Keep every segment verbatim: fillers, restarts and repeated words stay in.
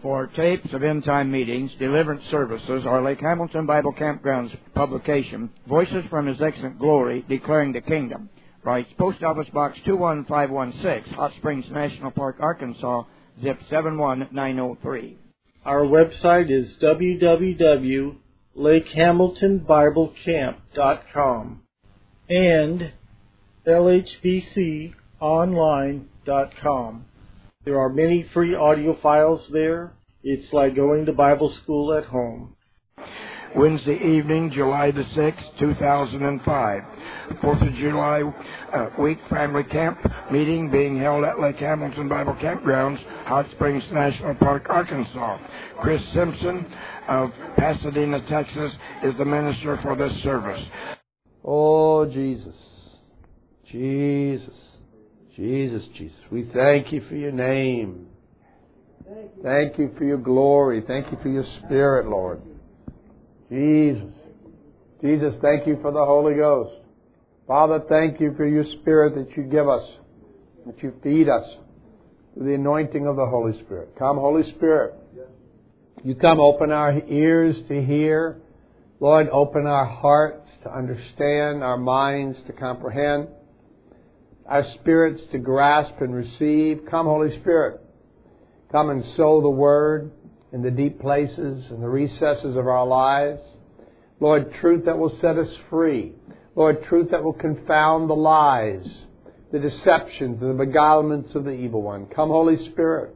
For tapes of end-time meetings, deliverance services, or Lake Hamilton Bible Campground's publication, Voices from His Excellent Glory, Declaring the Kingdom, writes Post Office Box two one five one six, Hot Springs National Park, Arkansas, zip seven one nine zero three. Our website is w w w dot lake hamilton bible camp dot com and l h b c online dot com. There are many free audio files there. It's like going to Bible school at home. Wednesday evening, July the sixth, two thousand five. Fourth of July uh, week family camp meeting being held at Lake Hamilton Bible Campgrounds, Hot Springs National Park, Arkansas. Chris Simpson of Pasadena, Texas, is the minister for this service. Oh, Jesus, Jesus, Jesus, Jesus, we thank you for your name. Thank you for your glory. Thank you for your Spirit, Lord. Jesus. Jesus, thank you for the Holy Ghost. Father, thank you for your Spirit that you give us, that you feed us through the anointing of the Holy Spirit. Come, Holy Spirit. You come open our ears to hear. Lord, open our hearts to understand, our minds to comprehend, our spirits to grasp and receive. Come, Holy Spirit. Come and sow the Word in the deep places and the recesses of our lives. Lord, truth that will set us free. Lord, truth that will confound the lies, the deceptions, and the beguilements of the evil one. Come, Holy Spirit.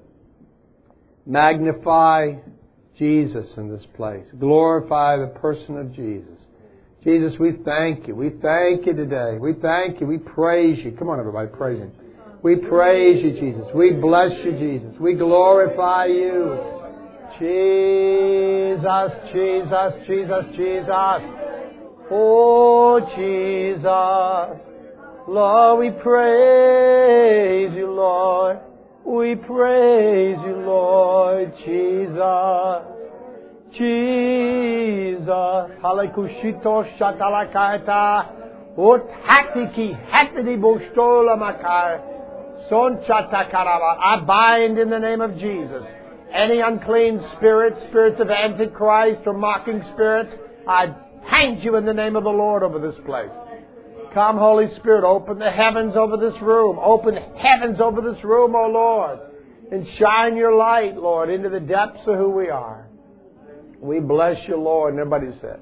Magnify Jesus in this place. Glorify the person of Jesus. Jesus, we thank you. We thank you today. We thank you. We praise you. Come on, everybody, praise Him. We praise you, Jesus. We bless you, Jesus. We glorify you. Jesus, Jesus, Jesus, Jesus. Oh, Jesus. Lord, we praise you, Lord. We praise you, Lord. Jesus. Jesus. Halekushito shatalakaita. Ot hatiki hatidi bostola makar. Son chatakarava. I bind in the name of Jesus any unclean spirits, spirits of Antichrist or mocking spirits. I hang you in the name of the Lord over this place. Come, Holy Spirit, open the heavens over this room. Open heavens over this room, O Lord. And shine your light, Lord, into the depths of who we are. We bless you, Lord. And everybody said,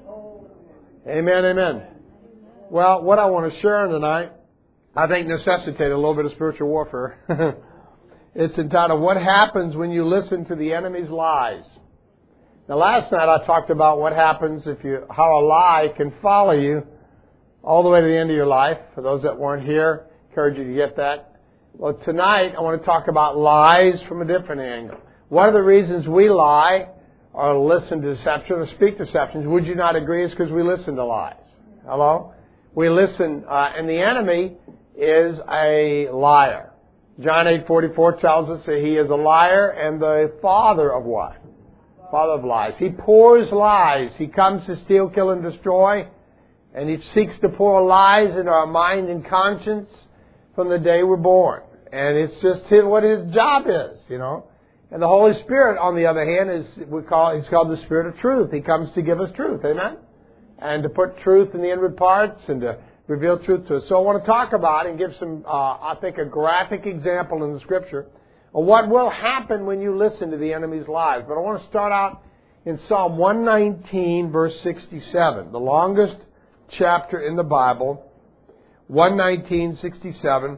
amen, amen. Well, what I want to share tonight, I think necessitated a little bit of spiritual warfare. It's entitled, What Happens When You Listen to the Enemy's Lies? Now, last night I talked about what happens if you, how a lie can follow you all the way to the end of your life. For those that weren't here, I encourage you to get that. Well, tonight I want to talk about lies from a different angle. One of the reasons we lie or listen to deception or speak deceptions, would you not agree, is because we listen to lies. Hello? We listen, uh, and the enemy is a liar. John eight forty-four tells us that he is a liar and the father of what? Father of lies. He pours lies. He comes to steal, kill, and destroy. And he seeks to pour lies into our mind and conscience from the day we're born. And it's just his, what his job is, you know. And the Holy Spirit, on the other hand, is we call he's called the Spirit of Truth. He comes to give us truth. Amen? And to put truth in the inward parts and to reveal truth to us. So I want to talk about and give some, uh, I think, a graphic example in the Scripture of what will happen when you listen to the enemy's lies. But I want to start out in Psalm one nineteen, verse sixty-seven, the longest chapter in the Bible, one nineteen, sixty-seven.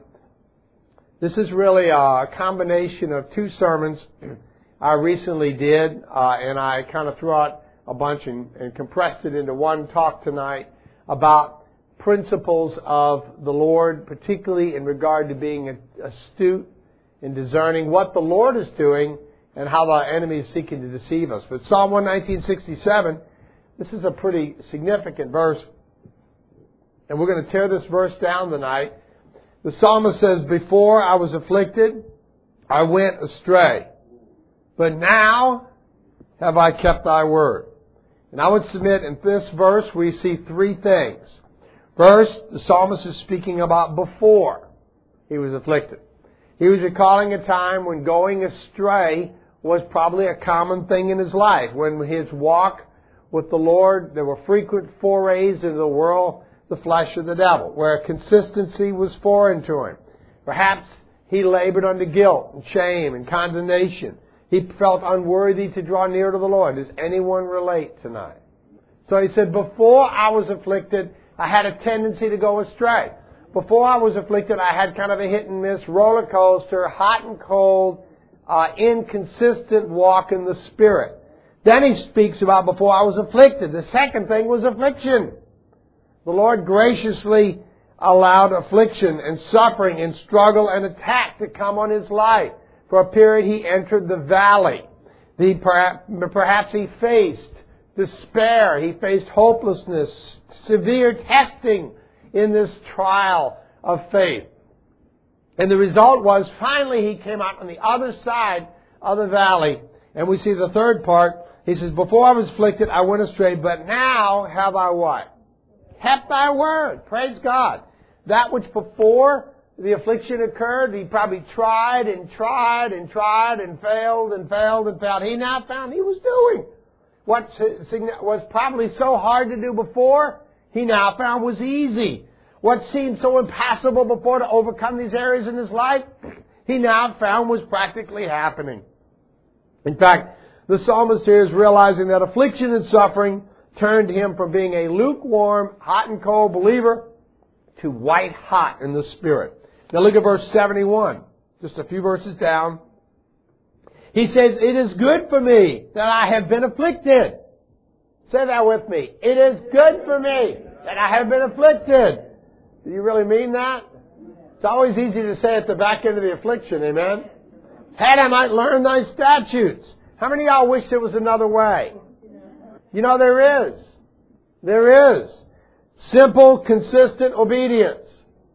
This is really a combination of two sermons I recently did, uh, and I kind of threw out a bunch and, and compressed it into one talk tonight about principles of the Lord, particularly in regard to being astute and discerning what the Lord is doing and how the enemy is seeking to deceive us. But Psalm one nineteen, sixty-seven, this is a pretty significant verse. And we're going to tear this verse down tonight. The psalmist says, before I was afflicted, I went astray. But now have I kept thy word. And I would submit in this verse we see three things. First, the psalmist is speaking about before he was afflicted. He was recalling a time when going astray was probably a common thing in his life. When his walk with the Lord, there were frequent forays into the world, the flesh of the devil, where consistency was foreign to him. Perhaps he labored under guilt and shame and condemnation. He felt unworthy to draw near to the Lord. Does anyone relate tonight? So he said, before I was afflicted, I had a tendency to go astray. Before I was afflicted, I had kind of a hit and miss roller coaster, hot and cold, uh, inconsistent walk in the Spirit. Then he speaks about before I was afflicted. The second thing was affliction. The Lord graciously allowed affliction and suffering and struggle and attack to come on his life. For a period he entered the valley. He perhaps, perhaps he faced despair. He faced hopelessness, severe testing in this trial of faith. And the result was finally he came out on the other side of the valley. And we see the third part. He says, before I was afflicted, I went astray, but now have I what? Kept thy word. Praise God. That which before the affliction occurred, he probably tried and tried and tried and failed and failed and failed. He now found he was doing what was probably so hard to do before, he now found was easy. What seemed so impassable before to overcome these areas in his life, he now found was practically happening. In fact, the psalmist here is realizing that affliction and suffering turned him from being a lukewarm, hot and cold believer to white hot in the Spirit. Now look at verse seventy-one, just a few verses down. He says, it is good for me that I have been afflicted. Say that with me. It is good for me that I have been afflicted. Do you really mean that? It's always easy to say at the back end of the affliction, amen? Had I might learn thy statutes. How many of y'all wish there was another way? You know, there is. There is. Simple, consistent obedience.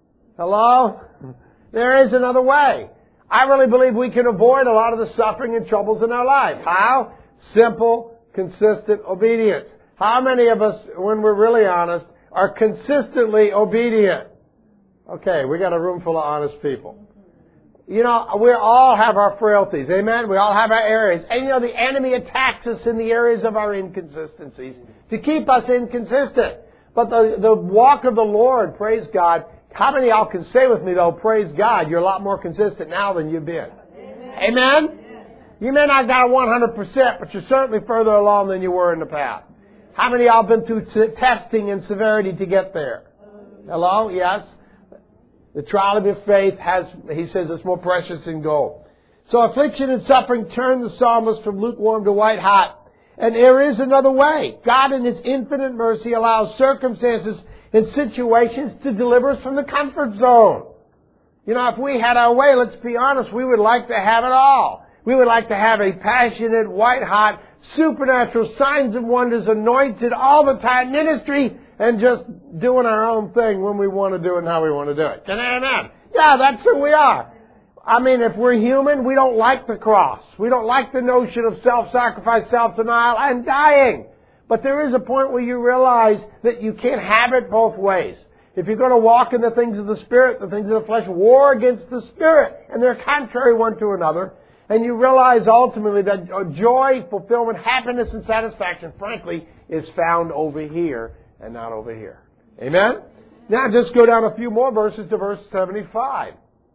Hello? There is another way. I really believe we can avoid a lot of the suffering and troubles in our life. How? Simple, consistent obedience. How many of us, when we're really honest, are consistently obedient? Okay, we got a room full of honest people. You know, we all have our frailties. Amen? We all have our areas. And you know, the enemy attacks us in the areas of our inconsistencies to keep us inconsistent. But the, the walk of the Lord, praise God, how many of y'all can say with me, though, praise God, you're a lot more consistent now than you've been? Amen? Amen? You may not got a one hundred percent, but you're certainly further along than you were in the past. How many of y'all been through t- testing and severity to get there? Hello? Yes? The trial of your faith has, he says, it's more precious than gold. So affliction and suffering turned the psalmist from lukewarm to white hot. And there is another way. God in His infinite mercy allows circumstances and situations to deliver us from the comfort zone. You know, if we had our way, let's be honest, we would like to have it all. We would like to have a passionate, white-hot, supernatural, signs and wonders, anointed all the time ministry, and just doing our own thing when we want to do it and how we want to do it. Amen. Yeah, that's who we are. I mean, if we're human, we don't like the cross. We don't like the notion of self-sacrifice, self-denial, and dying. But there is a point where you realize that you can't have it both ways. If you're going to walk in the things of the Spirit, the things of the flesh war against the Spirit, and they're contrary one to another. And you realize ultimately that joy, fulfillment, happiness, and satisfaction, frankly, is found over here and not over here. Amen? Now just go down a few more verses to verse seventy-five.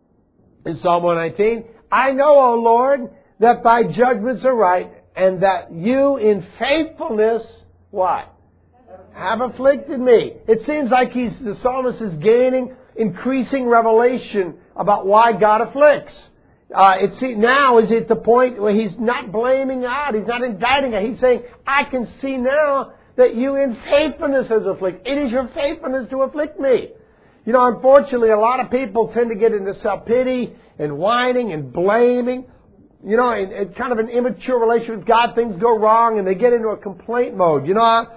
In Psalm one nineteen, I know, O Lord, that thy judgments are right, and that you in faithfulness, what? Have afflicted me. It seems like he's, the psalmist is gaining increasing revelation about why God afflicts. Uh, it's now is at the point where he's not blaming God. He's not indicting God. He's saying, I can see now that you in faithfulness has afflicted. It is your faithfulness to afflict me. You know, unfortunately, a lot of people tend to get into self-pity and whining and blaming. You know, in, in kind of an immature relationship with God, things go wrong and they get into a complaint mode. You know, I,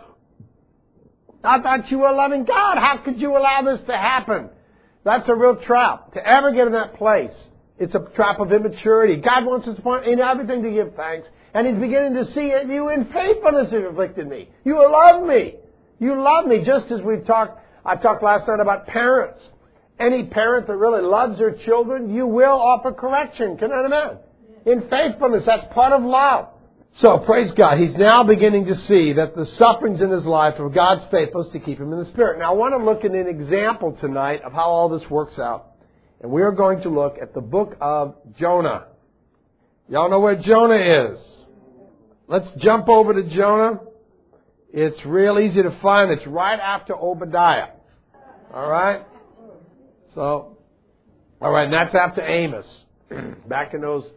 I thought you were a loving God. How could you allow this to happen? That's a real trap. To ever get in that place, it's a trap of immaturity. God wants us to point in everything to give thanks. And He's beginning to see it. You in faithfulness have afflicted me. You love me. You love me. Just as we've talked, I talked last night about parents. Any parent that really loves their children, you will offer correction. Can I amen? In faithfulness, that's part of love. So, praise God, he's now beginning to see that the sufferings in his life are God's faithfulness to keep him in the Spirit. Now, I want to look at an example tonight of how all this works out. And we are going to look at the book of Jonah. Y'all know where Jonah is. Let's jump over to Jonah. It's real easy to find. It's right after Obadiah. All right? So, all right, and that's after Amos. Back in those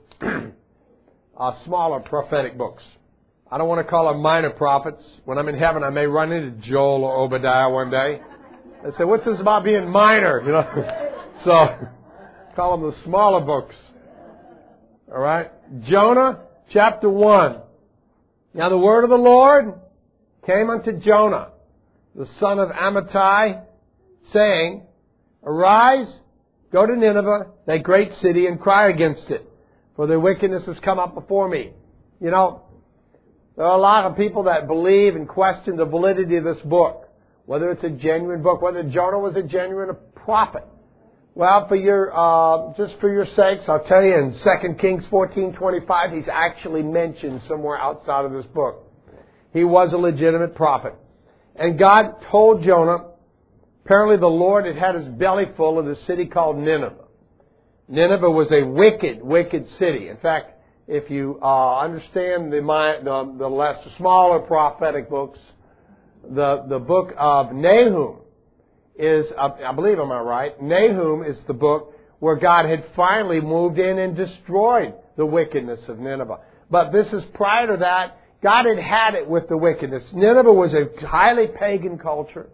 uh, smaller prophetic books. I don't want to call them minor prophets. When I'm in heaven, I may run into Joel or Obadiah one day. They say, what's this about being minor? You know, so call them the smaller books. All right, Jonah chapter one. Now the word of the Lord came unto Jonah, the son of Amittai, saying, Arise, go to Nineveh, that great city, and cry against it, for their wickedness has come up before me. You know, there are a lot of people that believe and question the validity of this book, whether it's a genuine book, whether Jonah was a genuine prophet. Well, for your uh, just for your sakes, I'll tell you in Second Kings fourteen twenty-five, he's actually mentioned somewhere outside of this book. He was a legitimate prophet. And God told Jonah, apparently the Lord had had his belly full of the city called Nineveh. Nineveh was a wicked, wicked city. In fact, if you uh, understand the, the, the less smaller prophetic books, the, the book of Nahum is, uh, I believe, am I right? Nahum is the book where God had finally moved in and destroyed the wickedness of Nineveh. But this is prior to that. God had had it with the wickedness. Nineveh was a highly pagan culture.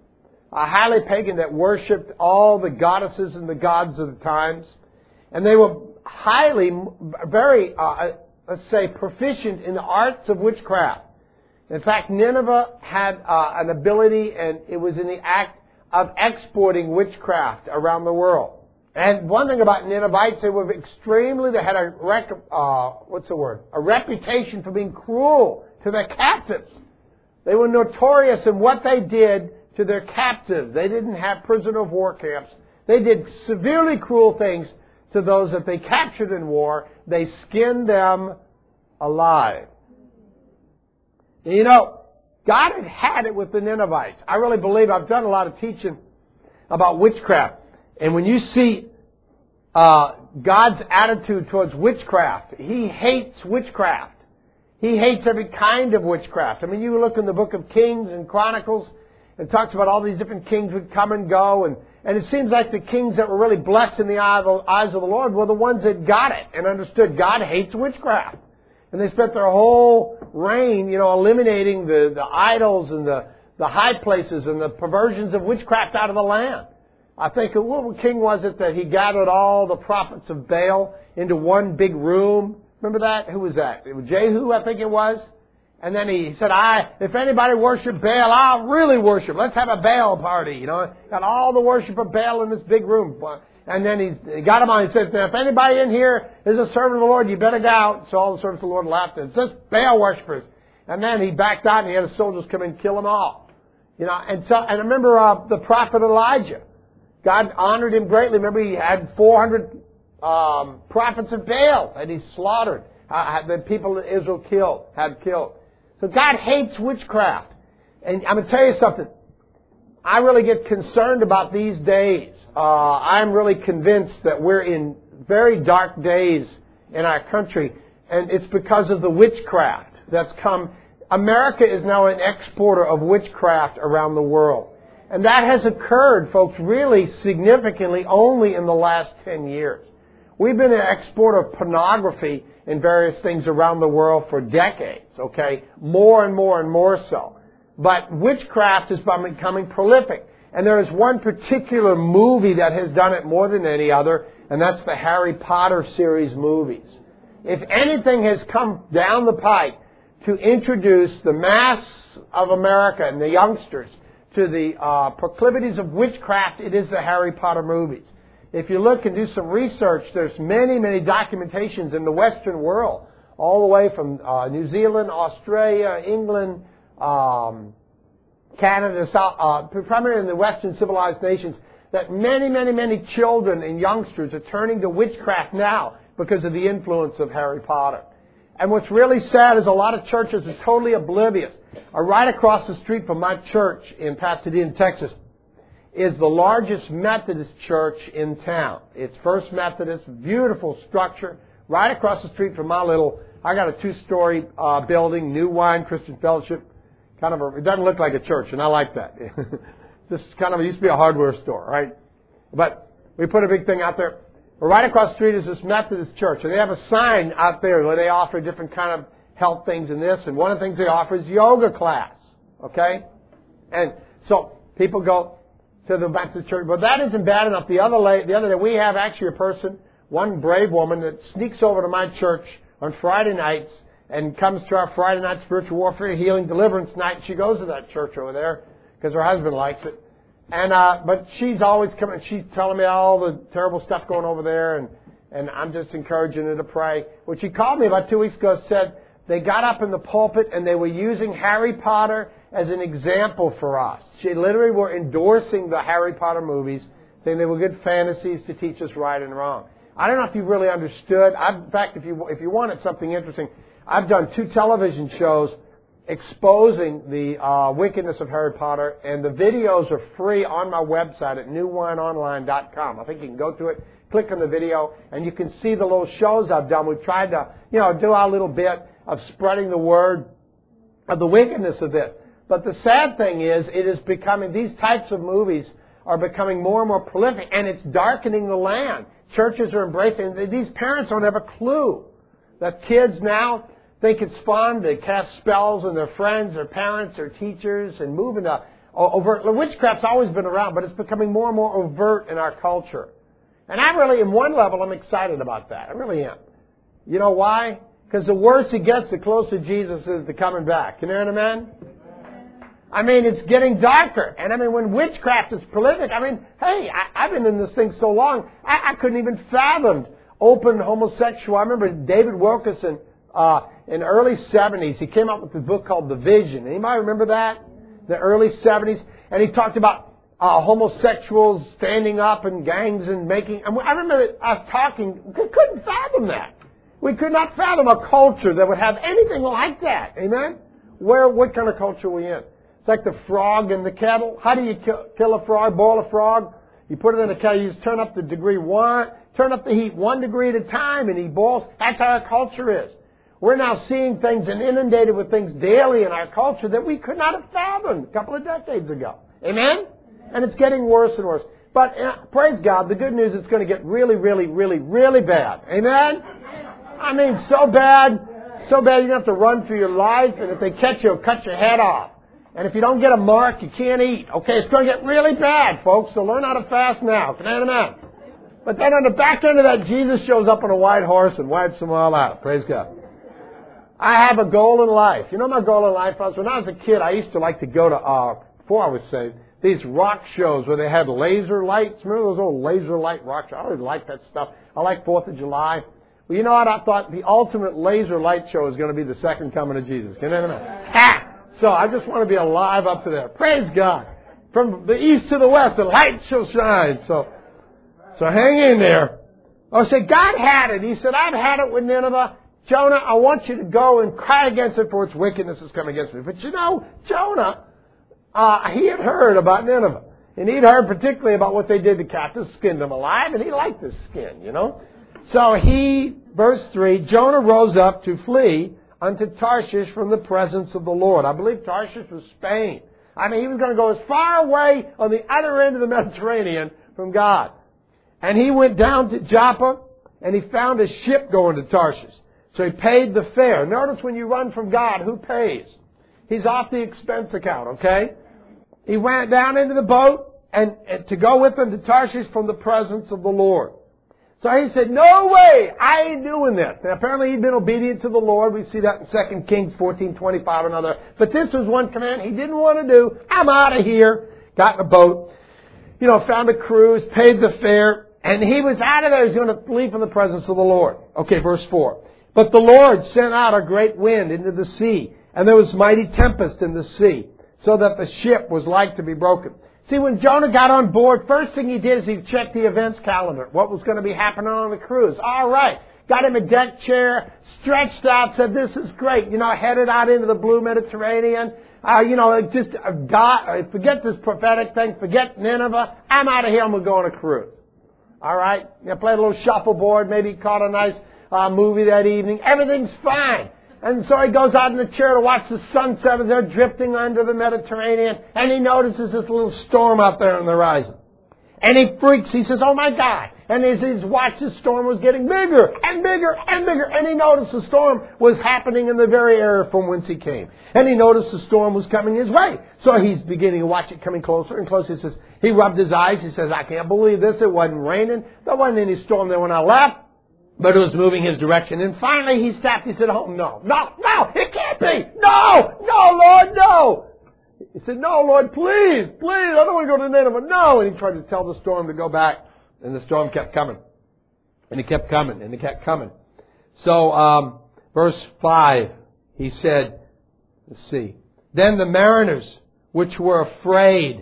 A highly pagan that worshipped all the goddesses and the gods of the times. And they were highly, very, uh, let's say, proficient in the arts of witchcraft. In fact, Nineveh had uh, an ability, and it was in the act of exporting witchcraft around the world. And one thing about Ninevites, they were extremely, they had a, rec, uh, what's the word? A reputation for being cruel to their captives. They were notorious in what they did to their captives. They didn't have prisoner of war camps. They did severely cruel things to those that they captured in war. They skinned them alive. And you know, God had had it with the Ninevites. I really believe, I've done a lot of teaching about witchcraft. And when you see uh, God's attitude towards witchcraft, He hates witchcraft. He hates every kind of witchcraft. I mean, you look in the book of Kings and Chronicles, it talks about all these different kings would come and go. And, and it seems like the kings that were really blessed in the eyes of the Lord were the ones that got it and understood God hates witchcraft. And they spent their whole reign, you know, eliminating the, the idols and the, the high places and the perversions of witchcraft out of the land. I think, what king was it that he gathered all the prophets of Baal into one big room? Remember that? Who was that? It was Jehu, I think it was. And then he said, I, if anybody worship Baal, I'll really worship. Let's have a Baal party, you know. Got all the worship of Baal in this big room. And then he's, he got him on. He said, if anybody in here is a servant of the Lord, you better get out. So all the servants of the Lord laughed. It's just Baal worshipers. And then he backed out and he had his soldiers come and kill them all. You know, and so, and I remember uh, the prophet Elijah. God honored him greatly. Remember, he had four hundred um, prophets of Baal that he slaughtered. Uh, the people that Israel killed, had killed. So God hates witchcraft. And I'm going to tell you something. I really get concerned about these days. Uh, I'm really convinced that we're in very dark days in our country. And it's because of the witchcraft that's come. America is now an exporter of witchcraft around the world. And that has occurred, folks, really significantly only in the last ten years. We've been an exporter of pornography and various things around the world for decades, okay? More and more and more so. But witchcraft is becoming prolific. And there is one particular movie that has done it more than any other, and that's the Harry Potter series movies. If anything has come down the pike to introduce the mass of America and the youngsters to the uh, proclivities of witchcraft, it is the Harry Potter movies. If you look and do some research, there's many, many documentations in the Western world, all the way from uh, New Zealand, Australia, England, um, Canada, South, uh, primarily in the Western civilized nations, that many, many, many children and youngsters are turning to witchcraft now because of the influence of Harry Potter. And what's really sad is a lot of churches are totally oblivious. Uh, right across the street from my church in Pasadena, Texas, is the largest Methodist church in town. It's First Methodist, beautiful structure. Right across the street from my little, I got a two-story uh, building, New Wine Christian Fellowship. Kind of a, it doesn't look like a church, and I like that. This kind of, it used to be a hardware store, right? But we put a big thing out there. Right across the street is this Methodist church, and they have a sign out there where they offer different kind of health things in this, and one of the things they offer is yoga class, okay? And so people go to the Methodist church, but that isn't bad enough. The other la- the other day, we have actually a person, one brave woman that sneaks over to my church on Friday nights and comes to our Friday night spiritual warfare, healing, deliverance night. She goes to that church over there because her husband likes it. And, uh, but she's always coming, she's telling me all the terrible stuff going over there, and, and I'm just encouraging her to pray. Well, she called me about two weeks ago and said they got up in the pulpit and they were using Harry Potter as an example for us. She literally were endorsing the Harry Potter movies, saying they were good fantasies to teach us right and wrong. I don't know if you really understood. I've, in fact, if you, if you wanted something interesting, I've done two television shows exposing the uh, wickedness of Harry Potter, and the videos are free on my website at new wine online dot com. I think you can go to it, click on the video, and you can see the little shows I've done. We've tried to, you know, do our little bit of spreading the word of the wickedness of this. But the sad thing is, it is becoming, these types of movies are becoming more and more prolific, and it's darkening the land. Churches are embracing, these parents don't have a clue that kids now think it's fun to cast spells on their friends, their parents, their teachers, and move into overt. Witchcraft's always been around, but it's becoming more and more overt in our culture. And I really, in one level, I'm excited about that. I really am. You know why? Because the worse it gets, the closer Jesus is to coming back. Can you hear an amen? I mean, it's getting darker. And I mean, when witchcraft is prolific, I mean, hey, I, I've been in this thing so long, I, I couldn't even fathom open homosexual. I remember David Wilkerson, uh, in the early seventies, he came out with a book called The Vision. Anybody remember that? The early seventies. And he talked about uh, homosexuals standing up in gangs and making... And I remember us talking, we couldn't fathom that. We could not fathom a culture that would have anything like that. Amen? Where, what kind of culture are we in? It's like the frog in the kettle. How do you kill, kill a frog, boil a frog? You put it in a kettle, you just turn up the degree one, turn up the heat one degree at a time, and he boils. That's how our culture is. We're now seeing things and inundated with things daily in our culture that we could not have fathomed a couple of decades ago. Amen? And it's getting worse and worse. But uh, praise God, the good news is it's going to get really, really, really, really bad. Amen? I mean, so bad, so bad you're going to have to run for your life, and if they catch you, they'll cut your head off. And if you don't get a mark, you can't eat. Okay, it's going to get really bad, folks, so learn how to fast now. Can I have an amen? But then on the back end of that, Jesus shows up on a white horse and wipes them all out. Praise God. I have a goal in life. You know my goal in life was when I was a kid, I used to like to go to, uh, before I was saved, these rock shows where they had laser lights. Remember those old laser light rock shows? I always liked that stuff. I like fourth of July. Well, you know what? I thought the ultimate laser light show is going to be the second coming of Jesus. Can you imagine? Ha! So I just want to be alive up to there. Praise God. From the east to the west, the light shall shine. So, so hang in there. I said, God had it. He said, I've had it with Nineveh. Jonah, I want you to go and cry against it, for its wickedness has come against me. But you know, Jonah, uh, he had heard about Nineveh. And he'd heard particularly about what they did to captives, skinned them alive, and he liked the skin, you know. So he, verse three, Jonah rose up to flee unto Tarshish from the presence of the Lord. I believe Tarshish was Spain. I mean, he was going to go as far away on the other end of the Mediterranean from God. And he went down to Joppa, and he found a ship going to Tarshish. So he paid the fare. Notice when you run from God, who pays? He's off the expense account, okay? He went down into the boat and, and to go with them to Tarshish from the presence of the Lord. So he said, no way, I ain't doing this. Now apparently he'd been obedient to the Lord. We see that in Second Kings fourteen twenty-five and other. But this was one command he didn't want to do. I'm out of here. Got in a boat, you know, found a cruise, paid the fare, and he was out of there. He was going to leave from the presence of the Lord. Okay, verse four. But the Lord sent out a great wind into the sea, and there was mighty tempest in the sea, so that the ship was like to be broken. See, when Jonah got on board, first thing he did is he checked the events calendar. What was going to be happening on the cruise? All right. got him a deck chair, stretched out, said, this is great. You know, headed out into the blue Mediterranean. Uh, you know, just, uh, God, uh, forget this prophetic thing, forget Nineveh. I'm out of here, I'm going to go on a cruise. All right? You know, play a little shuffleboard, maybe caught a nice uh, movie that evening. Everything's fine. And so he goes out in the chair to watch the sunset as they're drifting under the Mediterranean, and he notices this little storm out there on the horizon. And he freaks. He says, oh my God. And as he's watched, the storm was getting bigger and bigger and bigger. And he noticed the storm was happening in the very area from whence he came. And he noticed the storm was coming his way. So he's beginning to watch it coming closer and closer. He says, he rubbed his eyes. He says, I can't believe this. It wasn't raining. There wasn't any storm there when I left. But it was moving his direction. And finally he stopped. He said, oh no, no, no, it can't be. No, no, Lord, no. He said, no, Lord, please, please, I don't want to go to Nineveh. No. And he tried to tell the storm to go back. And the storm kept coming. And it kept coming. And it kept coming. So, um, verse five, he said, let's see. Then the mariners, which were afraid,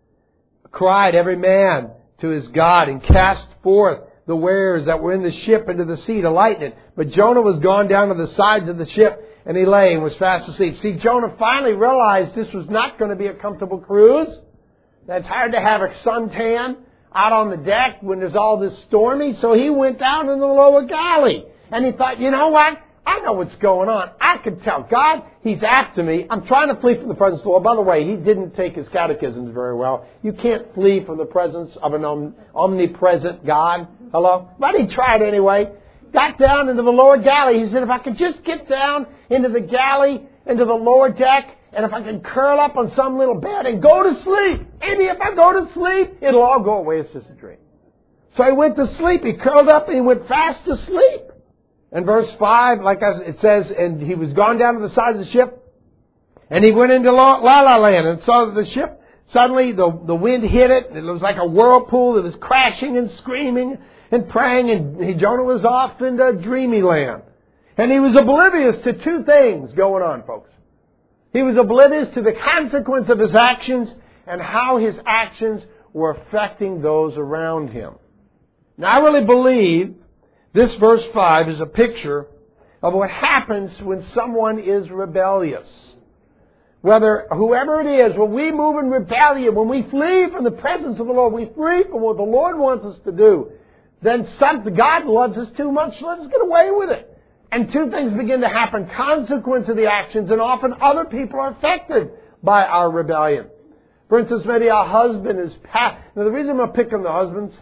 cried every man to his God and cast forth the wares that were in the ship into the sea to lighten it. But Jonah was gone down to the sides of the ship, and he lay and was fast asleep. See, Jonah finally realized this was not going to be a comfortable cruise. That's hard to have a suntan out on the deck when there's all this stormy. So he went down in the lower galley. And he thought, you know what? I know what's going on. I could tell. God, He's after me. I'm trying to flee from the presence of the Lord. By the way, he didn't take his catechisms very well. You can't flee from the presence of an om- omnipresent God. Hello? But he tried anyway. Got down into the lower galley. He said, if I could just get down into the galley, into the lower deck, and if I can curl up on some little bed and go to sleep, maybe if I go to sleep, it'll all go away. It's just a dream. So he went to sleep. He curled up and he went fast to sleep. And verse five, like it says, and he was gone down to the side of the ship, and he went into La La Land and saw the ship. Suddenly the, the wind hit it, and it was like a whirlpool. It was crashing and screaming and praying, and he, Jonah was off into dreamy land. And he was oblivious to two things going on, folks. He was oblivious to the consequence of his actions and how his actions were affecting those around him. Now, I really believe this verse five is a picture of what happens when someone is rebellious. Whether, whoever it is, when we move in rebellion, when we flee from the presence of the Lord, we flee from what the Lord wants us to do, then some, God loves us too much, so let us get away with it. And two things begin to happen. Consequence of the actions, and often other people are affected by our rebellion. For instance, maybe our husband is... Pa- now, the reason I'm picking the husbands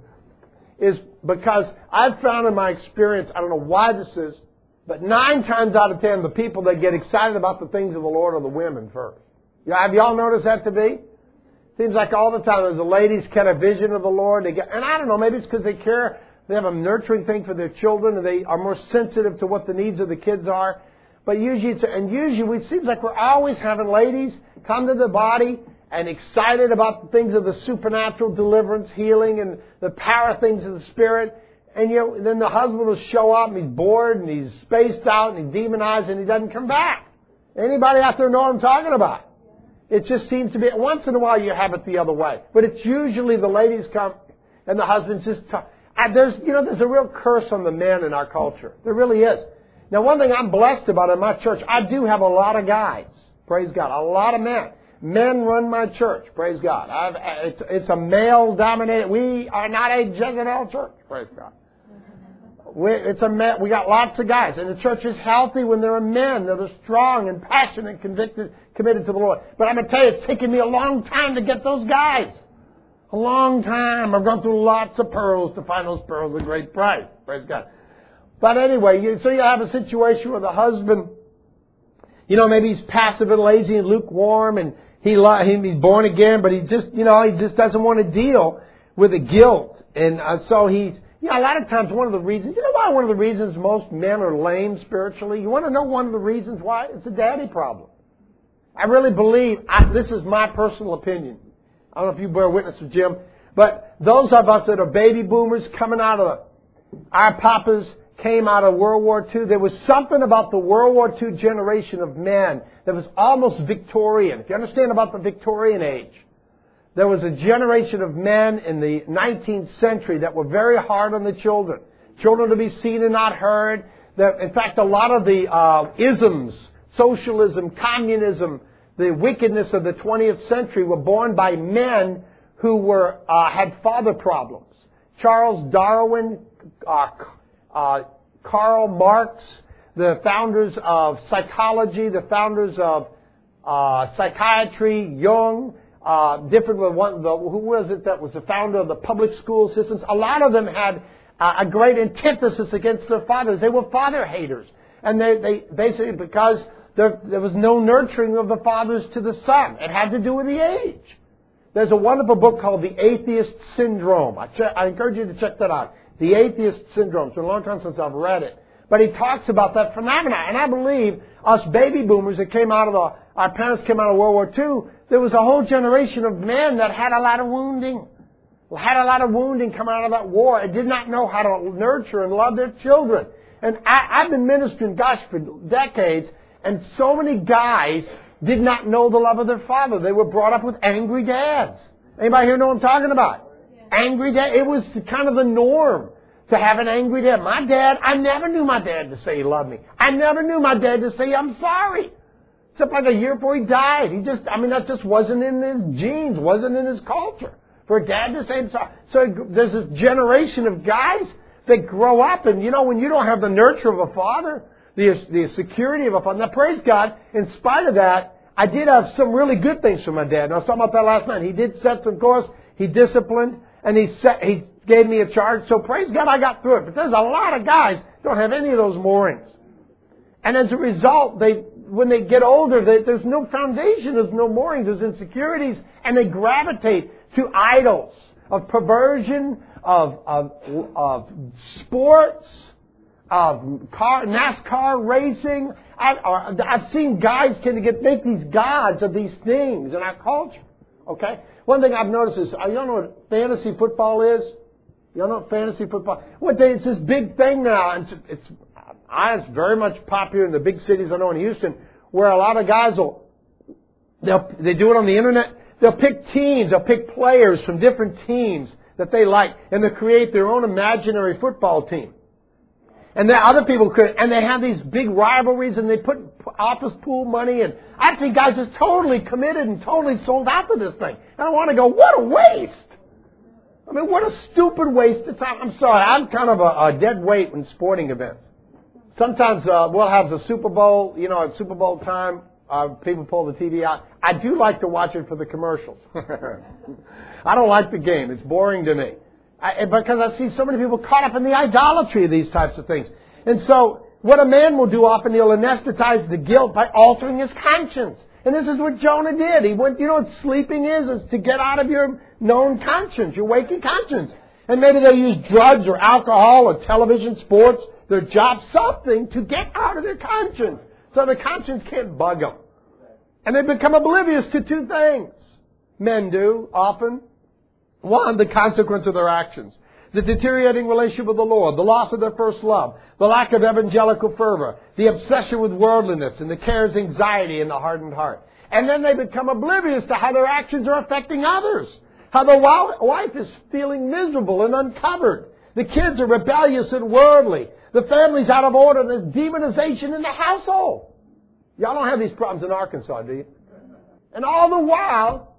is because I've found in my experience, I don't know why this is, but nine times out of ten, the people that get excited about the things of the Lord are the women first. Have y'all noticed that to be? Seems like all the time as the ladies get a vision of the Lord, they get, and I don't know, maybe it's because they care, they have a nurturing thing for their children, and they are more sensitive to what the needs of the kids are. But usually, it's, and usually it seems like we're always having ladies come to the body and excited about the things of the supernatural deliverance, healing, and the power things of the Spirit. And you know, then the husband will show up and he's bored and he's spaced out and he's demonized and he doesn't come back. Anybody out there know what I'm talking about? It just seems to be, once in a while you have it the other way. But it's usually the ladies come and the husbands just talk. And there's, you know, there's a real curse on the men in our culture. There really is. Now, one thing I'm blessed about in my church, I do have a lot of guys. Praise God. A lot of men. Men run my church. Praise God. I've, it's, it's a male-dominated. We are not a Jezebel church. Praise God. We, it's a we got lots of guys. And the church is healthy when there are men that are strong and passionate and convicted, committed to the Lord. But I'm going to tell you, it's taken me a long time to get those guys. A long time. I've gone through lots of pearls to find those pearls of great price. Praise God. But anyway, you, so you have a situation where the husband, you know, maybe he's passive and lazy and lukewarm, and he he's born again, but he just, you know, he just doesn't want to deal with the guilt. And uh, so he's, you know, a lot of times one of the reasons, you know why one of the reasons most men are lame spiritually? You want to know one of the reasons why? It's a daddy problem. I really believe, I, this is my personal opinion. I don't know if you bear witness with Jim, but those of us that are baby boomers coming out of, our papas came out of World War Two. There was something about the World War Two generation of men that was almost Victorian. If you understand about the Victorian age, there was a generation of men in the nineteenth century that were very hard on the children. children to be seen and not heard. That, in fact, a lot of the uh, isms, socialism, communism, the wickedness of the twentieth century were born by men who were uh, had father problems. Charles Darwin, uh, uh, Karl Marx, the founders of psychology, the founders of uh, psychiatry, Jung, uh, different one. The, who was it that was the founder of the public school systems? A lot of them had uh, a great antithesis against their fathers. They were father haters, and they, they basically because there, there was no nurturing of the fathers to the son. It had to do with the age. There's a wonderful book called The Atheist Syndrome. I, che- I encourage you to check that out. The Atheist Syndrome. It's been a long time since I've read it. But he talks about that phenomena. And I believe us baby boomers that came out of the, our parents came out of World War Two, there was a whole generation of men that had a lot of wounding. Had a lot of wounding come out of that war and did not know how to nurture and love their children. And I, I've been ministering, gosh, for decades, and so many guys did not know the love of their father. They were brought up with angry dads. Anybody here know what I'm talking about? Yeah. Angry dad. It was kind of the norm to have an angry dad. My dad, I never knew my dad to say he loved me. I never knew my dad to say I'm sorry. Except like a year before he died. He just, I mean, that just wasn't in his genes, wasn't in his culture. For a dad to say I'm sorry. So there's this generation of guys that grow up, and you know, when you don't have the nurture of a father, The, the security of a father. Now, praise God, in spite of that, I did have some really good things from my dad. And I was talking about that last night. He did set some course. He disciplined, and he set, he gave me a charge. So praise God, I got through it. But there's a lot of guys who don't have any of those moorings. And as a result, they when they get older, they, there's no foundation. There's no moorings. There's insecurities. And they gravitate to idols of perversion, of, of, of sports, of car, NASCAR racing. I, or, I've seen guys can get make these gods of these things in our culture. Okay? One thing I've noticed is, you know what fantasy football is? You know what fantasy football? What they, it's this big thing now, and it's, it's, it's very much popular in the big cities. I know in Houston, where a lot of guys will, they'll they do it on the internet. They'll pick teams, they'll pick players from different teams that they like, and they'll create their own imaginary football team. And then other people could, and they have these big rivalries, and they put office pool money, and I see guys just totally committed and totally sold out to this thing. And I want to go, what a waste! I mean, what a stupid waste of time. I'm sorry, I'm kind of a, a dead weight in sporting events. Sometimes uh, we'll have the Super Bowl, you know, at Super Bowl time, uh, people pull the T V out. I do like to watch it for the commercials. I don't like the game. It's boring to me. I, because I see so many people caught up in the idolatry of these types of things. And so, what a man will do often, he'll anesthetize the guilt by altering his conscience. And this is what Jonah did. He went, you know what sleeping is? It's to get out of your known conscience, your waking conscience. And maybe they'll use drugs or alcohol or television, sports, their job, something to get out of their conscience. So the conscience can't bug them. And they become oblivious to two things. Men do, often. One, the consequence of their actions. The deteriorating relationship with the Lord, the loss of their first love, the lack of evangelical fervor, the obsession with worldliness, and the cares, anxiety in the hardened heart. And then they become oblivious to how their actions are affecting others. How the wife is feeling miserable and uncovered. The kids are rebellious and worldly. The family's out of order. There's demonization in the household. Y'all don't have these problems in Arkansas, do you? And all the while,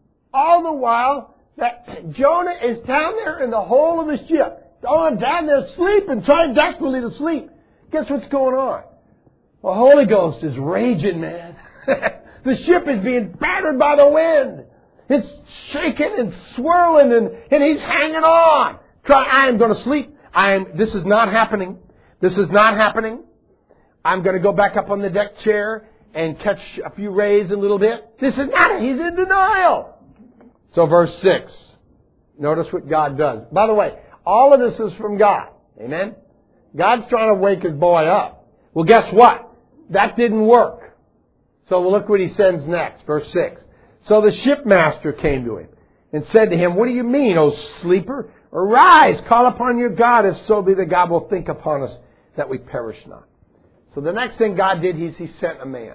all the while, that Jonah is down there in the hole of the ship. Oh, I'm down there sleeping, trying desperately to sleep. Guess what's going on? The Holy Ghost is raging, man. The ship is being battered by the wind. It's shaking and swirling, and, and he's hanging on. Try, I am going to sleep. I am. This is not happening. This is not happening. I'm going to go back up on the deck chair and catch a few rays a little bit. This is not. He's in denial. So verse six. Notice what God does. By the way, all of this is from God. Amen? God's trying to wake his boy up. Well, guess what? That didn't work. So look what he sends next. Verse six. So the shipmaster came to him and said to him, what do you mean, O sleeper? Arise, call upon your God, if so be that God will think upon us that we perish not. So the next thing God did is he sent a man.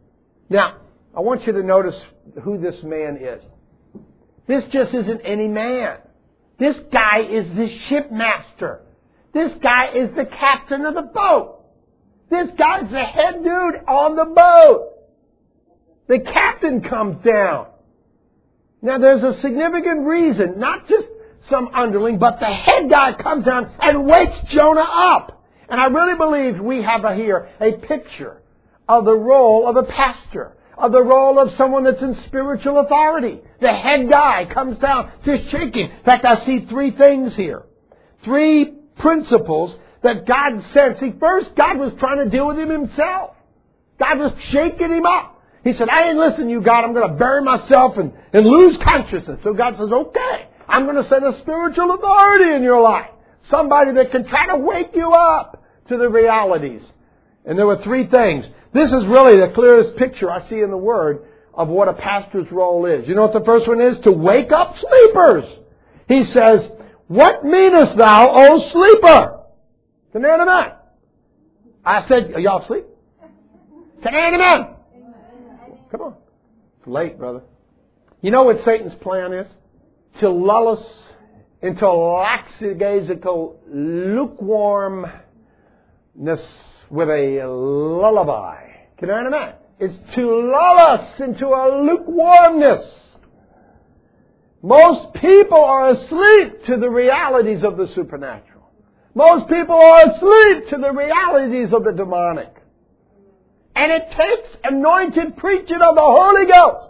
Now, I want you to notice who this man is. This just isn't any man. This guy is the shipmaster. This guy is the captain of the boat. This guy's the head dude on the boat. The captain comes down. Now there's a significant reason, not just some underling, but the head guy comes down and wakes Jonah up. And I really believe we have here a picture of the role of a pastor, of the role of someone that's in spiritual authority. The head guy comes down to shaking. In fact, I see three things here. Three principles that God sent. See, first, God was trying to deal with him himself. God was shaking him up. He said, I ain't listening to you, God. I'm going to bury myself and, and lose consciousness. So God says, okay, I'm going to send a spiritual authority in your life. Somebody that can try to wake you up to the realities. And there were three things. This is really the clearest picture I see in the Word of what a pastor's role is. You know what the first one is? To wake up sleepers. He says, what meanest thou, O sleeper? Can I amen? I said, are y'all asleep? Can I amen? Come on. It's late, brother. You know what Satan's plan is? To lull us into lackadaisical lukewarmness with a lullaby. Can I amen? It's to lull us into a lukewarmness. Most people are asleep to the realities of the supernatural. Most people are asleep to the realities of the demonic. And it takes anointed preaching of the Holy Ghost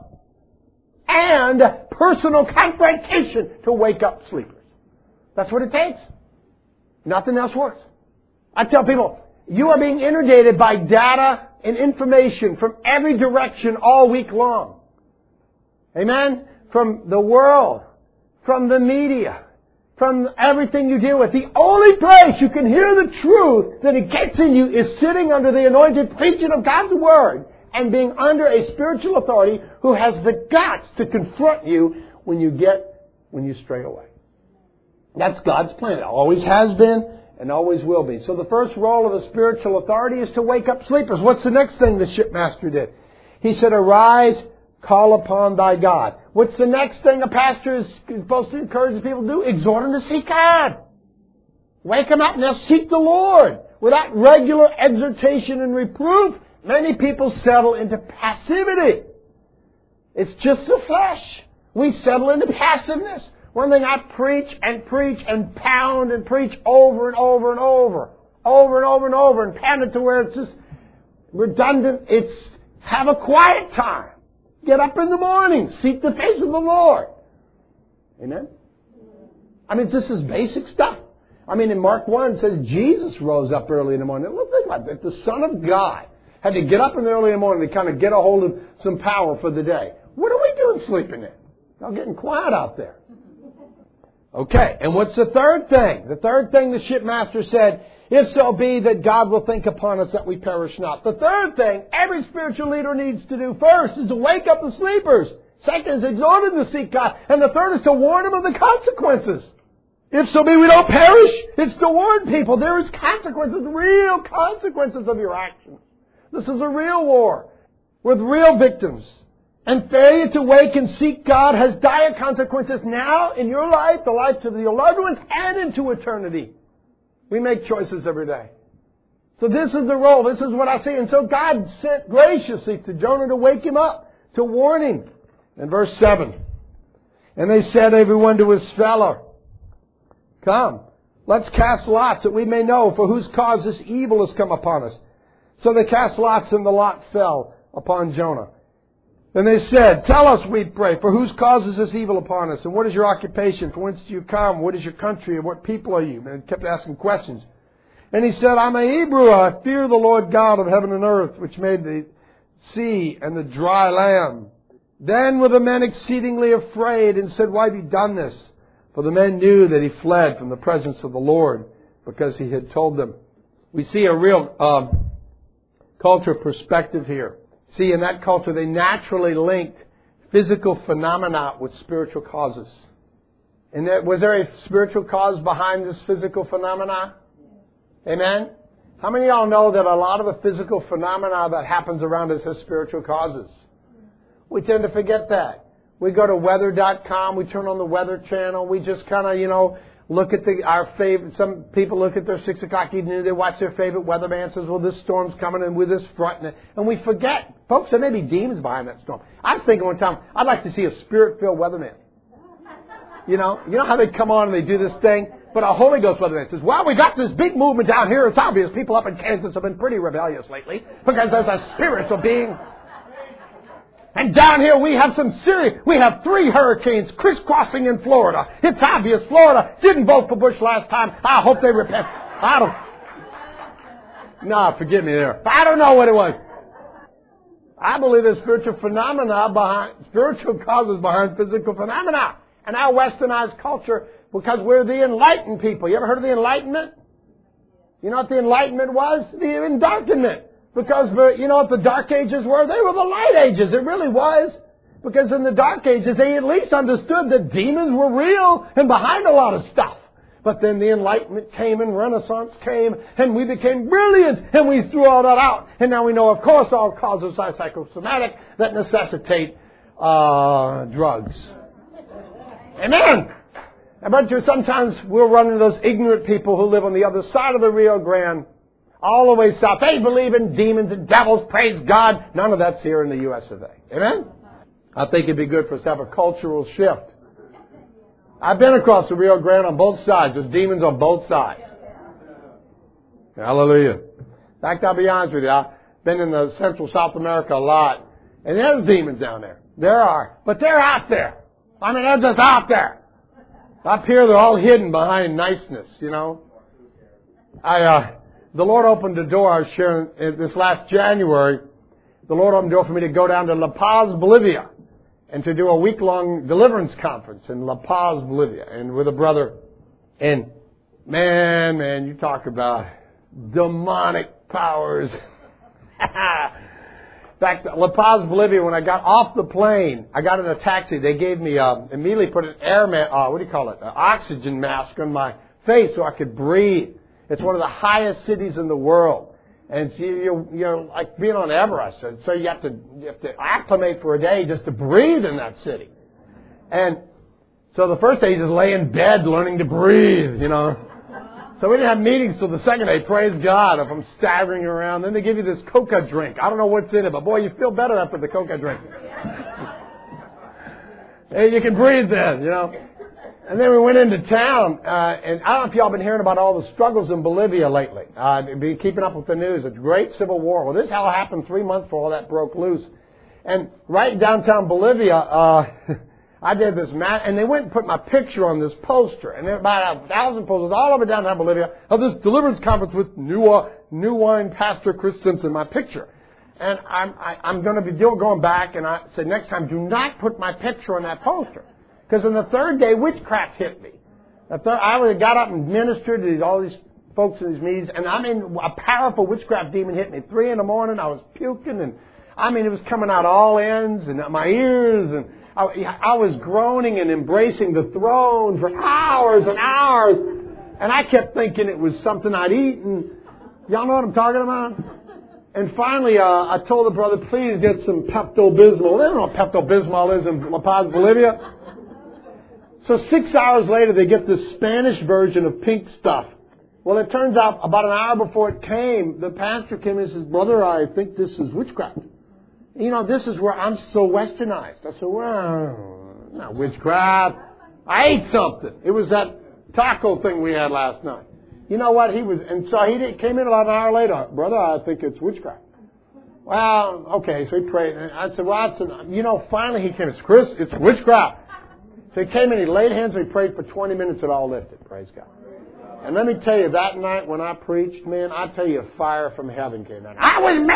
and personal confrontation to wake up sleepers. That's what it takes. Nothing else works. I tell people, you are being inundated by data and information from every direction all week long. Amen? From the world, from the media, from everything you deal with. The only place you can hear the truth that it gets in you is sitting under the anointed preaching of God's Word and being under a spiritual authority who has the guts to confront you when you get, when you stray away. That's God's plan. It always has been and always will be. So the first role of a spiritual authority is to wake up sleepers. What's the next thing the shipmaster did? He said, arise, call upon thy God. What's the next thing a pastor is supposed to encourage people to do? Exhort them to seek God. Wake them up. Now seek the Lord. Without regular exhortation and reproof, many people settle into passivity. It's just the flesh. We settle into passiveness. One thing I preach and preach and pound and preach over and over and over. Over and over and over and pound it to where it's just redundant. It's have a quiet time. Get up in the morning. Seek the face of the Lord. Amen? I mean, this is basic stuff. I mean, in Mark one it says Jesus rose up early in the morning. Well, think about it. The Son of God had to get up in the early in the morning to kind of get a hold of some power for the day. What are we doing sleeping in? Y'all getting quiet out there. Okay, and what's the third thing? The third thing the shipmaster said, if so be that God will think upon us that we perish not. The third thing every spiritual leader needs to do first is to wake up the sleepers. Second is exhort them to seek God. And the third is to warn them of the consequences. If so be we don't perish, it's to warn people. There is consequences, real consequences of your actions. This is a real war with real victims. And failure to wake and seek God has dire consequences now in your life, the life of your loved ones, and into eternity. We make choices every day. So this is the role. This is what I see. And so God sent graciously to Jonah to wake him up, to warn him. In verse seven, and they said everyone to his fellow, come, let's cast lots that we may know for whose cause this evil has come upon us. So they cast lots and the lot fell upon Jonah. Then they said, tell us, we pray, for whose cause is this evil upon us? And what is your occupation? From whence do you come? What is your country? And what people are you? And he kept asking questions. And he said, I'm a Hebrew. I fear the Lord God of heaven and earth, which made the sea and the dry land. Then were the men exceedingly afraid and said, why have you done this? For the men knew that he fled from the presence of the Lord because he had told them. We see a real uh, culture perspective here. See, in that culture, they naturally linked physical phenomena with spiritual causes. And there, was there a spiritual cause behind this physical phenomena? Amen? How many of y'all know that a lot of the physical phenomena that happens around us has spiritual causes? We tend to forget that. We go to weather dot com, we turn on the weather channel, we just kind of, you know, look at the our favorite. Some people look at their six o'clock evening. They watch their favorite weatherman. Says, "Well, this storm's coming in with this front," and, and we forget, folks. There may be demons behind that storm. I was thinking one time, I'd like to see a spirit-filled weatherman. You know, you know how they come on and they do this thing, but a Holy Ghost weatherman says, "Well, we got this big movement down here. It's obvious people up in Kansas have been pretty rebellious lately because there's a spiritual being." And down here we have some serious, we have three hurricanes crisscrossing in Florida. It's obvious Florida didn't vote for Bush last time. I hope they repent. I don't, no, forgive me there. I don't know what it was. I believe there's spiritual phenomena behind, spiritual causes behind physical phenomena. And our westernized culture, because we're the enlightened people. You ever heard of the Enlightenment? You know what the Enlightenment was? The Endarkenment. Because, you know what the Dark Ages were? They were the Light Ages. It really was. Because in the Dark Ages, they at least understood that demons were real and behind a lot of stuff. But then the Enlightenment came and Renaissance came and we became brilliant and we threw all that out. And now we know, of course, all causes are psychosomatic that necessitate uh, drugs. Amen. But sometimes we'll run into those ignorant people who live on the other side of the Rio Grande, all the way south. They believe in demons and devils. Praise God. None of that's here in the U S of A. Amen? I think it'd be good for us to have a cultural shift. I've been across the Rio Grande on both sides. There's demons on both sides. Hallelujah. In fact, I'll be honest with you. I've been in the Central South America a lot. And there's demons down there. There are. But they're out there. I mean, they're just out there. Up here, they're all hidden behind niceness, you know. I, uh... The Lord opened the door. I was sharing this last January. The Lord opened the door for me to go down to La Paz, Bolivia, and to do a week-long deliverance conference in La Paz, Bolivia, and with a brother. And man, man, you talk about demonic powers. In fact, La Paz, Bolivia. When I got off the plane, I got in a taxi. They gave me uh, immediately put an air ma- uh, what do you call it? An oxygen mask on my face so I could breathe. It's one of the highest cities in the world. And so you're, you're like being on Everest. And so you have to you have to acclimate for a day just to breathe in that city. And so the first day you just lay in bed learning to breathe, you know. So we didn't have meetings till the second day, praise God, if I'm staggering around. Then they give you this coca drink. I don't know what's in it, but boy, you feel better after the coca drink. And you can breathe then, you know. And then we went into town, uh, and I don't know if y'all been hearing about all the struggles in Bolivia lately. Uh, been keeping up with the news. It's a great civil war. Well, this all happened three months before all that broke loose. And right in downtown Bolivia, uh, I did this mat, and they went and put my picture on this poster. And there were about a thousand posters all over downtown Bolivia of this deliverance conference with New, uh, New Wine Pastor Chris Simpson, my picture. And I'm, I, I'm going to be going back, and I said, next time, do not put my picture on that poster. Because on the third day, witchcraft hit me. The third, I got up and ministered to these, all these folks in these meetings, and I mean, a powerful witchcraft demon hit me. Three in the morning, I was puking, and I mean, it was coming out all ends, and my ears, and I, I was groaning and embracing the throne for hours and hours, and I kept thinking it was something I'd eaten. Y'all know what I'm talking about? And finally, uh, I told the brother, please get some Pepto-Bismol. They don't know what Pepto-Bismol is in La Paz, Bolivia. So six hours later, they get this Spanish version of pink stuff. Well, it turns out about an hour before it came, the pastor came and says, brother, I think this is witchcraft. You know, this is where I'm so westernized. I said, well, not witchcraft. I ate something. It was that taco thing we had last night. You know what? He was, and so he came in about an hour later. Brother, I think it's witchcraft. Well, okay, so he prayed. And I said, well, that's, you know, finally he came and said, Chris, it's witchcraft. So he came in, he laid hands, and he prayed for twenty minutes, it all lifted. Praise God. And let me tell you, that night when I preached, man, I tell you, fire from heaven came down. I was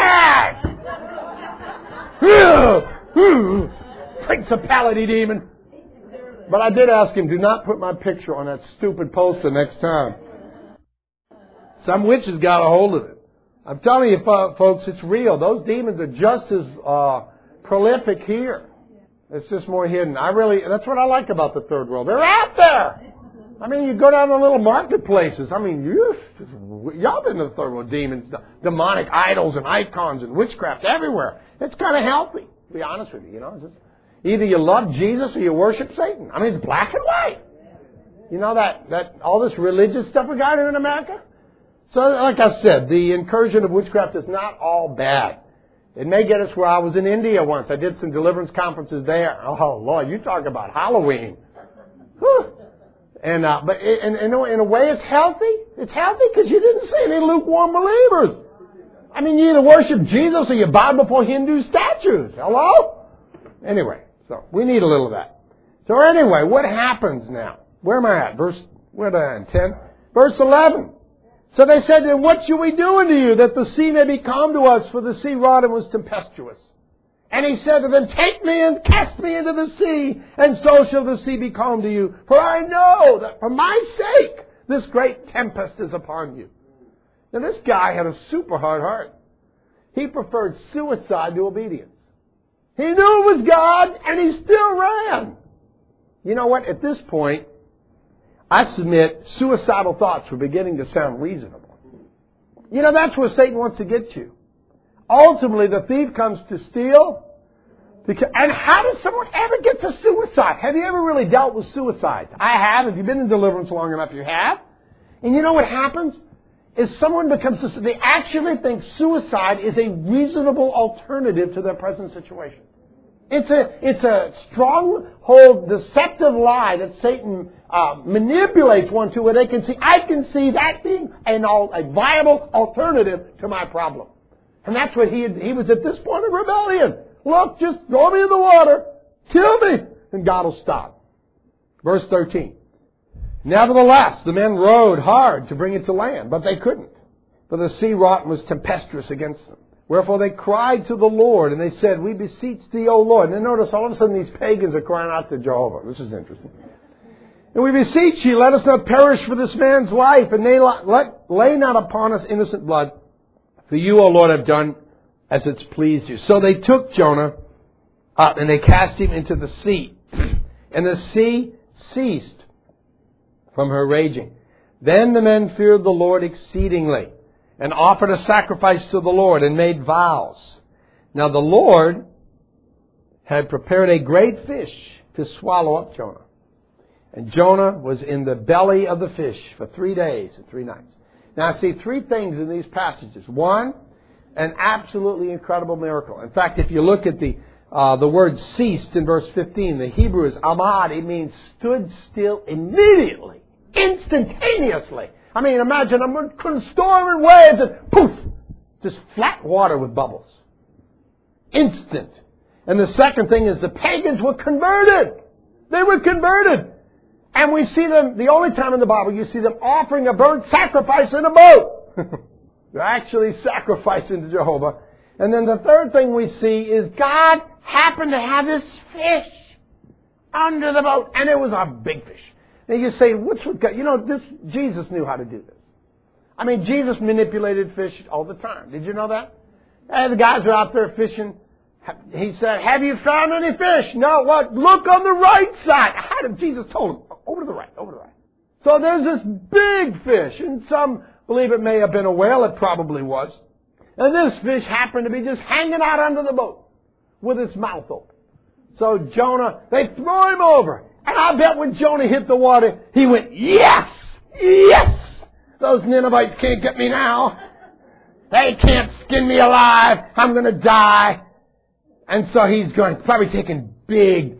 mad! Principality demon. But I did ask him, do not put my picture on that stupid poster next time. Some witch has got a hold of it. I'm telling you, folks, it's real. Those demons are just as uh, prolific here. It's just more hidden. I really, that's what I like about the third world. They're out there. I mean, you go down to little marketplaces. I mean, you, y'all been to the third world. Demons, demonic idols and icons and witchcraft everywhere. It's kind of healthy, to be honest with you. You know, it's just, either you love Jesus or you worship Satan. I mean, it's black and white. You know that, that all this religious stuff we got here in America? So, like I said, the incursion of witchcraft is not all bad. It may get us where I was in India once. I did some deliverance conferences there. Oh, Lord, you talk about Halloween. Whew. And, uh, but it, in, in, a, in a way, it's healthy. It's healthy because you didn't see any lukewarm believers. I mean, you either worship Jesus or you bow before Hindu statues. Hello? Anyway, so we need a little of that. So anyway, what happens now? Where am I at? Verse, where am I at? ten? Verse eleven. So they said, then what shall we do unto you, that the sea may be calm to us? For the sea rod was tempestuous. And he said to them, take me and cast me into the sea, and so shall the sea be calm to you. For I know that for my sake this great tempest is upon you. Now this guy had a super hard heart. He preferred suicide to obedience. He knew it was God, and he still ran. You know what? At this point, I submit suicidal thoughts were beginning to sound reasonable. You know, that's where Satan wants to get you. Ultimately, the thief comes to steal. And how does someone ever get to suicide? Have you ever really dealt with suicides? I have. If you've been in deliverance long enough, you have. And you know what happens? Is someone becomes, they actually think suicide is a reasonable alternative to their present situation. It's a, it's a stronghold, deceptive lie that Satan uh, manipulates one to where they can see, I can see that being an, a viable alternative to my problem. And that's what he had, he was at this point of rebellion. Look, just throw me in the water, kill me, and God will stop. Verse thirteen. Nevertheless, the men rowed hard to bring it to land, but they couldn't, for the sea wrought was tempestuous against them. Wherefore they cried to the Lord, and they said, we beseech thee, O Lord. And then notice all of a sudden these pagans are crying out to Jehovah. This is interesting. And we beseech you, let us not perish for this man's life, and lay, let, lay not upon us innocent blood. For you, O Lord, have done as it's pleased you. So they took Jonah up, and they cast him into the sea. And the sea ceased from her raging. Then the men feared the Lord exceedingly, and offered a sacrifice to the Lord, and made vows. Now the Lord had prepared a great fish to swallow up Jonah. And Jonah was in the belly of the fish for three days and three nights. Now I see three things in these passages. One, an absolutely incredible miracle. In fact, if you look at the uh, the word ceased in verse fifteen, the Hebrew is amad. It means stood still immediately, instantaneously. I mean, imagine a storm and waves and poof, just flat water with bubbles. Instant. And the second thing is the pagans were converted. They were converted. And we see them, the only time in the Bible you see them offering a burnt sacrifice in a boat. They're actually sacrificing to Jehovah. And then the third thing we see is God happened to have this fish under the boat. And it was a big fish. Now you say, what's with God? You know, this, Jesus knew how to do this. I mean, Jesus manipulated fish all the time. Did you know that? And the guys are out there fishing. He said, have you found any fish? No, what? Look on the right side. How did Jesus told him? Over to the right, over to the right. So there's this big fish, and some believe it may have been a whale. It probably was. And this fish happened to be just hanging out under the boat with its mouth open. So Jonah, they throw him over. And I bet when Jonah hit the water, he went, yes! Yes! Those Ninevites can't get me now. They can't skin me alive. I'm going to die. And so he's going, probably taking big,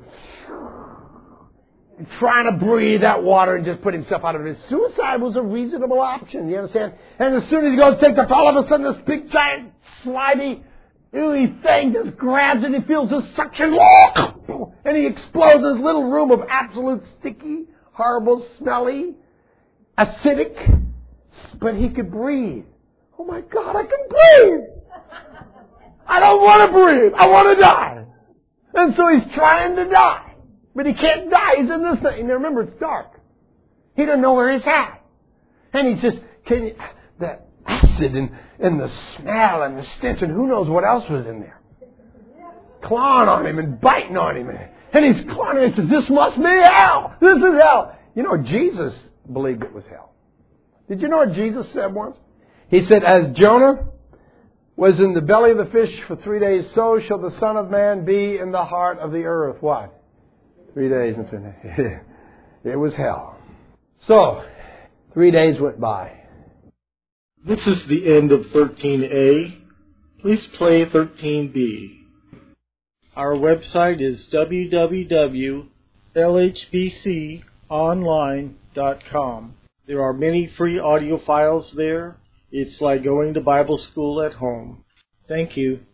trying to breathe that water and just put himself out of it. Suicide was a reasonable option, you understand? And as soon as he goes to take the fall, all of a sudden this big, giant, slimy, ooey thing just grabs it. He feels this suction. And he explodes this little room of absolute sticky, horrible, smelly, acidic. But he could breathe. Oh my God, I can breathe! I don't want to breathe. I want to die. And so he's trying to die. But he can't die. He's in this thing. Now remember, it's dark. He doesn't know where he's at. And he's just, can you, the acid and, and the smell and the stench and who knows what else was in there. Clawing on him and biting on him. And he's clawing and he says, this must be hell. This is hell. You know, Jesus believed it was hell. Did you know what Jesus said once? He said, as Jonah was in the belly of the fish for three days, so shall the Son of Man be in the heart of the earth. What? Three days and three nights. It was hell. So, three days went by. This is the end of thirteen A. Please play thirteen B. Our website is w w w dot l h b c online dot com. There are many free audio files there. It's like going to Bible school at home. Thank you.